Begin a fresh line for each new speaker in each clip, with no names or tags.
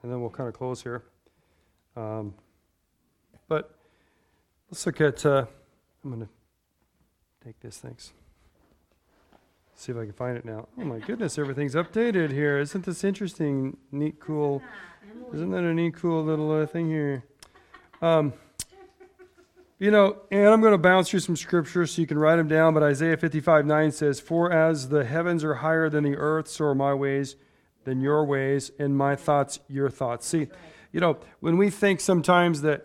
and then we'll kind of close here. But let's look at, I'm going to take this, thanks. See if I can find it now. Oh my goodness, everything's updated here. Isn't this interesting? Neat, cool. Isn't that a neat, cool little thing here? And I'm going to bounce through some scriptures so you can write them down, but Isaiah 55:9 says, "For as the heavens are higher than the earth, so are my ways than your ways, and my thoughts your thoughts." See, when we think sometimes that,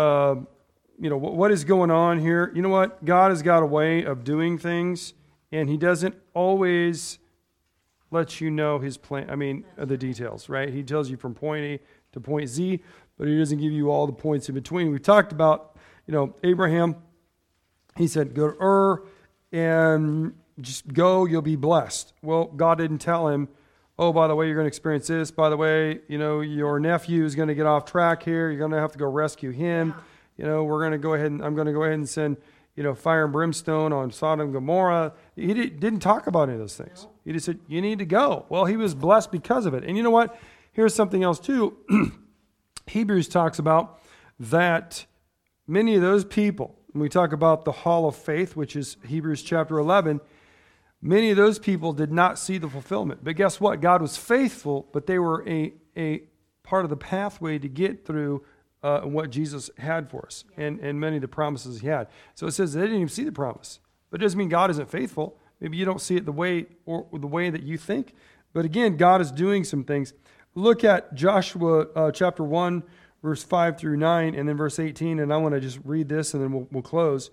what is going on here, you know what? God has got a way of doing things, and he doesn't always let you know his plan, the details, right? He tells you from point A to point Z, but he doesn't give you all the points in between. We talked about, Abraham, he said, go to Ur and just go, you'll be blessed. Well, God didn't tell him, oh, by the way, you're going to experience this. By the way, your nephew is going to get off track here. You're going to have to go rescue him. We're going to go ahead and I'm going to go ahead and send, fire and brimstone on Sodom and Gomorrah. He didn't talk about any of those things. He just said, you need to go. Well, he was blessed because of it. And you know what? Here's something else too. Hebrews talks about that many of those people, when we talk about the hall of faith, which is Hebrews chapter 11, many of those people did not see the fulfillment. But guess what? God was faithful, but they were a part of the pathway to get through what Jesus had for us and many of the promises he had. So it says they didn't even see the promise. But it doesn't mean God isn't faithful. Maybe you don't see it the way that you think. But again, God is doing some things. Look at Joshua chapter 1, verse 5 through 9, and then verse 18. And I want to just read this, and then we'll close.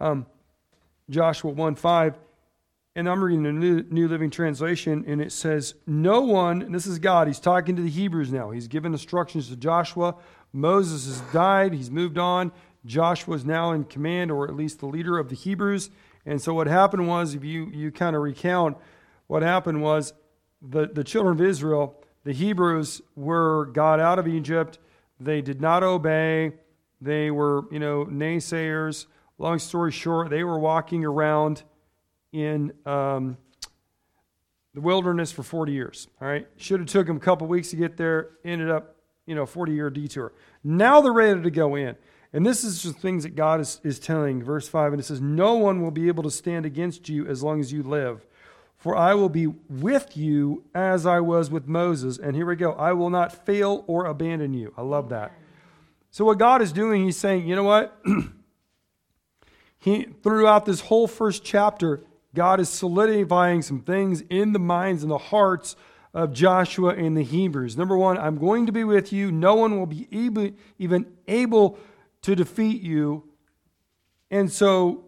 Joshua 1:5. And I'm reading the New Living Translation, and it says, no one, and this is God, he's talking to the Hebrews now. He's given instructions to Joshua. Moses has died. He's moved on. Joshua is now in command, or at least the leader of the Hebrews. And so what happened was, if you kind of recount, what happened was the children of Israel, the Hebrews got out of Egypt. They did not obey. They were, naysayers. Long story short, they were walking around in the wilderness for 40 years. All right. Should have took them a couple weeks to get there. Ended up, 40-year detour. Now they're ready to go in. And this is just things that God is telling. Verse 5, and it says, no one will be able to stand against you as long as you live. For I will be with you as I was with Moses. And here we go. I will not fail or abandon you. I love that. So what God is doing, he's saying, you know what? Throughout this whole first chapter, God is solidifying some things in the minds and the hearts of Joshua and the Hebrews. Number one, I'm going to be with you. No one will be even able to defeat you. And so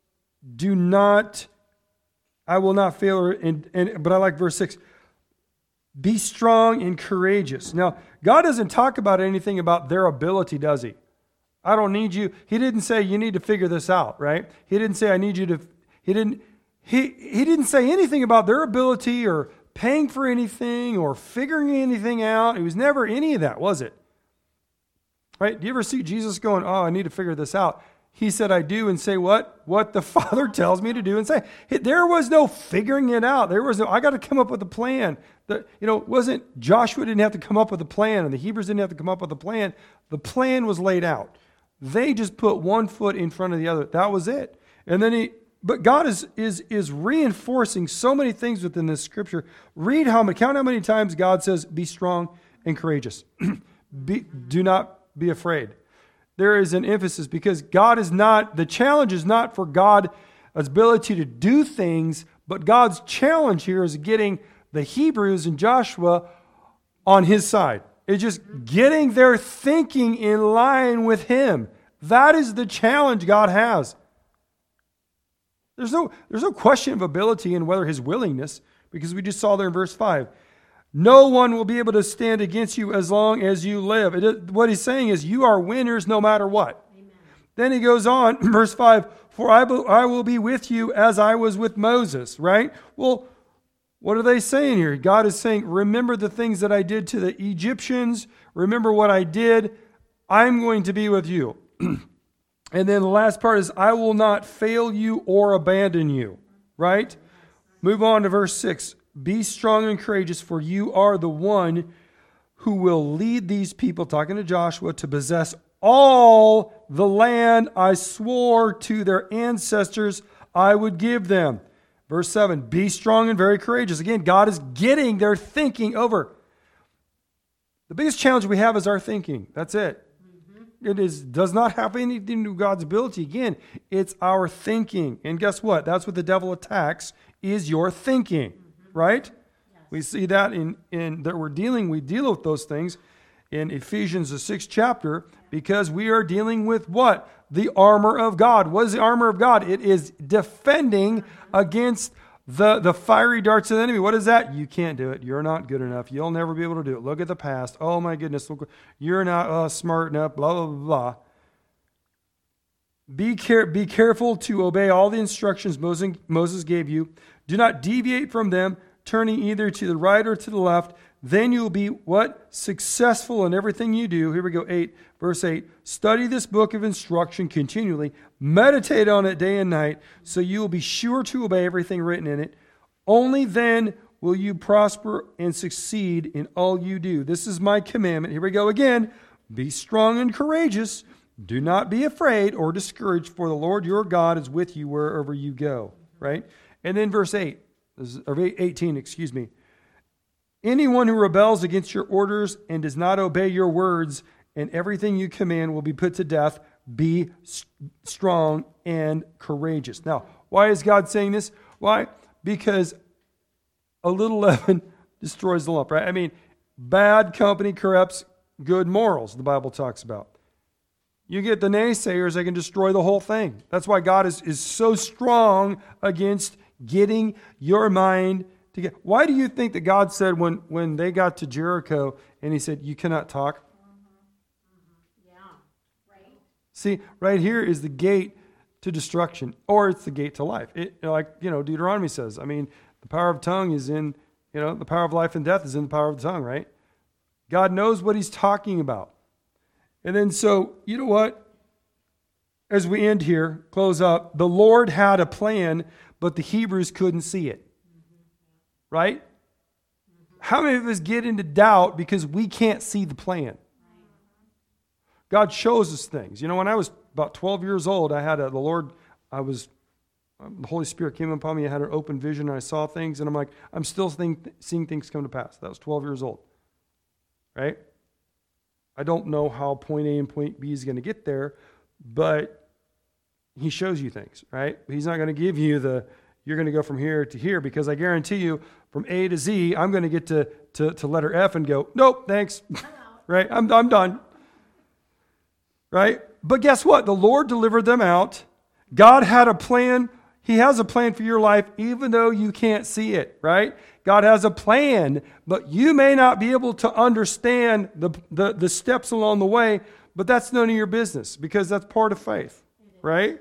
I will not fail. But I like verse 6. Be strong and courageous. Now, God doesn't talk about anything about their ability, does he? I don't need you. He didn't say you need to figure this out, right? He didn't say I need you to. He didn't say anything about their ability or paying for anything or figuring anything out. It was never any of that, was it? Right? Do you ever see Jesus going, oh, I need to figure this out? He said, I do, and say what? What the Father tells me to do and say. There was no figuring it out. There was no, I got to come up with a plan. Wasn't Joshua didn't have to come up with a plan, and the Hebrews didn't have to come up with a plan. The plan was laid out. They just put one foot in front of the other. That was it. And then but God is reinforcing so many things within this scripture. Count how many times God says, be strong and courageous. Do not be afraid. There is an emphasis because the challenge is not for God's ability to do things, but God's challenge here is getting the Hebrews and Joshua on his side. It's just getting their thinking in line with him. That is the challenge God has. There's no question of ability and whether his willingness, because we just saw there in verse 5. No one will be able to stand against you as long as you live. What he's saying is you are winners no matter what. Amen. Then he goes on, verse 5, for I will be with you as I was with Moses, right? Well, what are they saying here? God is saying, remember the things that I did to the Egyptians. Remember what I did. I'm going to be with you. And then the last part is, I will not fail you or abandon you, right? Move on to verse 6. Be strong and courageous, for you are the one who will lead these people, talking to Joshua, to possess all the land I swore to their ancestors I would give them. Verse 7, be strong and very courageous. Again, God is getting their thinking over. The biggest challenge we have is our thinking. That's it. It does not have anything to do with God's ability. Again, it's our thinking. And guess what? That's what the devil attacks, is your thinking. Right? Yes. We see that in that we deal with those things in Ephesians, the 6th chapter, because we are dealing with what? The armor of God. What is the armor of God? It is defending against the fiery darts of the enemy. What is that? You can't do it. You're not good enough. You'll never be able to do it. Look at the past. Oh my goodness. Look, you're not smart enough. Blah, blah, blah, blah. Be careful to obey all the instructions Moses gave you. Do not deviate from them, turning either to the right or to the left. Then you'll be what? Successful in everything you do. Here we go, verse 8. Study this book of instruction continually. Meditate on it day and night, so you will be sure to obey everything written in it. Only then will you prosper and succeed in all you do. This is my commandment. Here we go again. Be strong and courageous. Do not be afraid or discouraged, for the Lord your God is with you wherever you go. Right? And then verse 18, excuse me. Anyone who rebels against your orders and does not obey your words and everything you command will be put to death. Be strong and courageous. Now, why is God saying this? Why? Because a little leaven destroys the lump, right? I mean, bad company corrupts good morals, the Bible talks about. You get the naysayers, they can destroy the whole thing. That's why God is so strong against getting your mind to get. Why do you think that God said when they got to Jericho and he said, you cannot talk?
Yeah, right.
See, right here is the gate to destruction, or it's the gate to life. Deuteronomy says, I mean, the power of tongue is in, the power of life and death is in the power of the tongue, right? God knows what he's talking about. And then so, you know what? As we end here, close up, the Lord had a plan, but the Hebrews couldn't see it. Right? How many of us get into doubt because we can't see the plan? God shows us things. When I was about 12 years old, the Holy Spirit came upon me. I had an open vision and I saw things, and I'm like, I'm still seeing things come to pass. That was 12 years old. Right? I don't know how point A and point B is going to get there, but he shows you things, right? He's not going to give you you're going to go from here to here, because I guarantee you from A to Z, I'm going to get to letter F and go, nope, thanks. Right? I'm done. Right? But guess what? The Lord delivered them out. God had a plan. He has a plan for your life, even though you can't see it, right? God has a plan, but you may not be able to understand the steps along the way, but that's none of your business, because that's part of faith, right?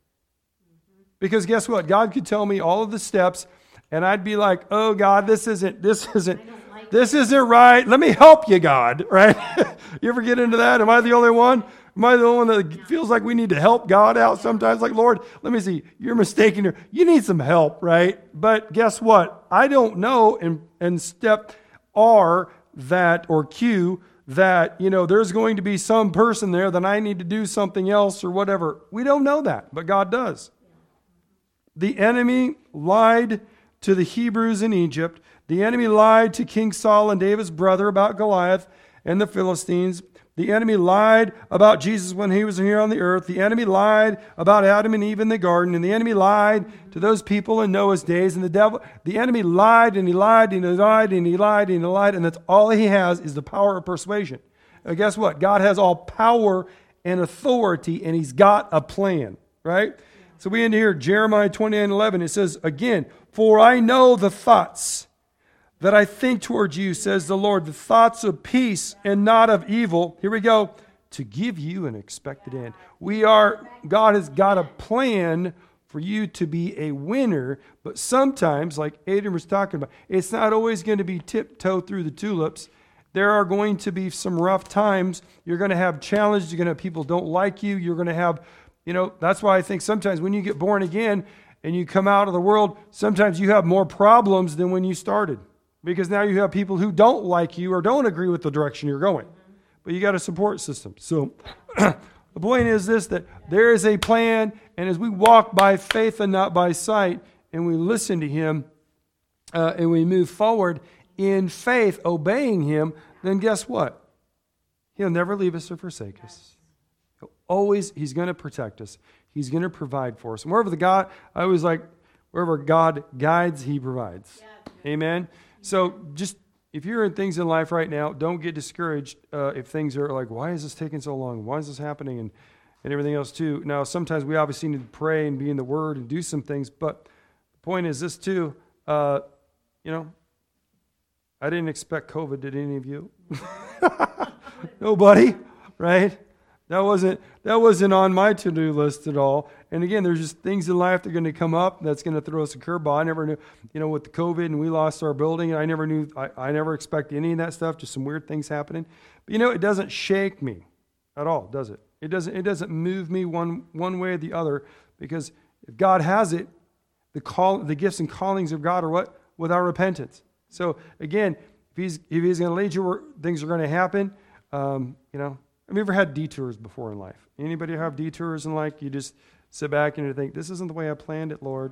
Because guess what? God could tell me all of the steps, and I'd be like, oh, God, this isn't right. Let me help you, God, right? You ever get into that? Am I the only one? Am I the only one that feels like we need to help God out sometimes? Like, Lord, let me see. You're mistaken here. You need some help, right? But guess what? I don't know in step R or Q that, there's going to be some person there that I need to do something else or whatever. We don't know that, but God does. The enemy lied to the Hebrews in Egypt. The enemy lied to King Saul and David's brother about Goliath and the Philistines. The enemy lied about Jesus when he was here on the earth. The enemy lied about Adam and Eve in the garden. And the enemy lied to those people in Noah's days. And the enemy lied and he lied and he lied and he lied and he lied. And that's all he has is the power of persuasion. And guess what? God has all power and authority, and he's got a plan, right? So we end here, Jeremiah 29:11. It says, again, for I know the thoughts that I think towards you, says the Lord, the thoughts of peace and not of evil. Here we go. To give you an expected end. God has got a plan for you to be a winner, but sometimes, like Adrian was talking about, it's not always going to be tiptoe through the tulips. There are going to be some rough times. You're going to have challenges. You're going to have people don't like you. You're going to have, that's why I think sometimes when you get born again and you come out of the world, sometimes you have more problems than when you started. because now you have people who don't like you or don't agree with the direction you're going. But you got a support system. So the point is this, that there is a plan, and as we walk by faith and not by sight, and we listen to him, and we move forward in faith, obeying him, then guess what? He'll never leave us or forsake us. He's going to protect us. He's going to provide for us. And wherever God guides, he provides. Amen? So just, if you're in things in life right now, don't get discouraged if things are like, why is this taking so long? Why is this happening? And everything else too. Now, sometimes we obviously need to pray and be in the Word and do some things, but the point is this too, I didn't expect COVID, did any of you? Nobody, right? That wasn't on my to-do list at all. And again, there's just things in life that are going to come up that's going to throw us a curveball. I never knew, with the COVID and we lost our building, I never expected any of that stuff, just some weird things happening. But it doesn't shake me at all, does it? It doesn't move me one way or the other, because if God has it, the gifts and callings of God are what? Without repentance. So again, if he's going to lead you where things are going to happen, have you ever had detours before in life? Anybody have detours and you just sit back and you think, this isn't the way I planned it, Lord.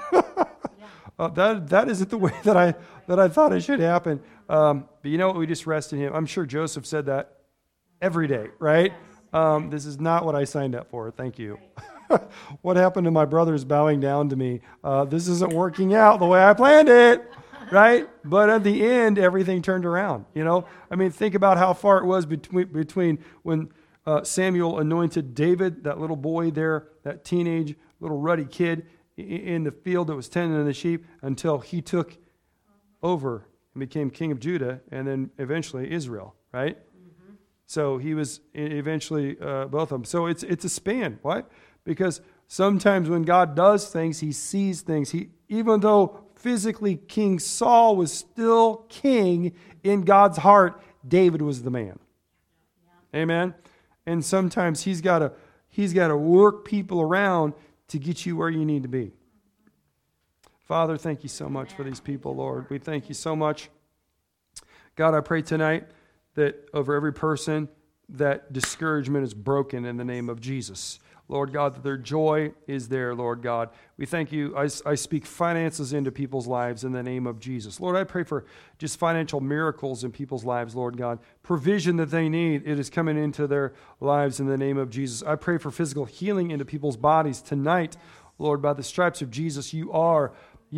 That isn't the way that I thought it should happen. But you know what? We just rest in him. I'm sure Joseph said that every day, right? This is not what I signed up for. Thank you. What happened to my brothers bowing down to me? This isn't working out the way I planned it. Right? But at the end, everything turned around. Think about how far it was between when Samuel anointed David, that little boy there, that teenage little ruddy kid in the field that was tending the sheep, until he took over and became king of Judah, and then eventually Israel. Right? Mm-hmm. So he was eventually both of them. So it's a span. Why? Because sometimes when God does things, he sees things. Even though physically King Saul was still king, in God's heart, David was the man. Yeah. Amen? And sometimes he's got to work people around to get you where you need to be. Father, thank you so much for these people, Lord. We thank you so much. God, I pray tonight that over every person, that discouragement is broken in the name of Jesus. Lord God, that their joy is there, Lord God. We thank you. I speak finances into people's lives in the name of Jesus. Lord, I pray for just financial miracles in people's lives, Lord God. Provision that they need, it is coming into their lives in the name of Jesus. I pray for physical healing into people's bodies tonight, Lord. By the stripes of Jesus, you are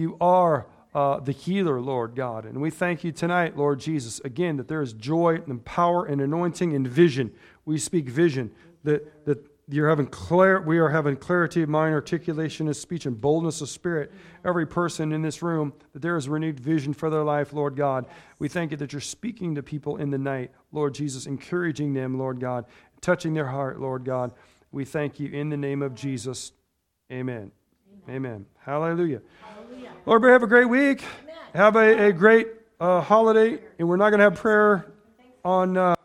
the healer, Lord God. And we thank you tonight, Lord Jesus, again, that there is joy and power and anointing and vision. We speak vision, that we are having clarity of mind, articulation of speech, and boldness of spirit. Every person in this room, that there is renewed vision for their life, Lord God. We thank you that you're speaking to people in the night, Lord Jesus, encouraging them, Lord God, touching their heart, Lord God. We thank you in the name of Jesus. Amen. Amen. Hallelujah. Hallelujah. Lord, have a great week. Amen. Have a great holiday. And we're not going to have prayer on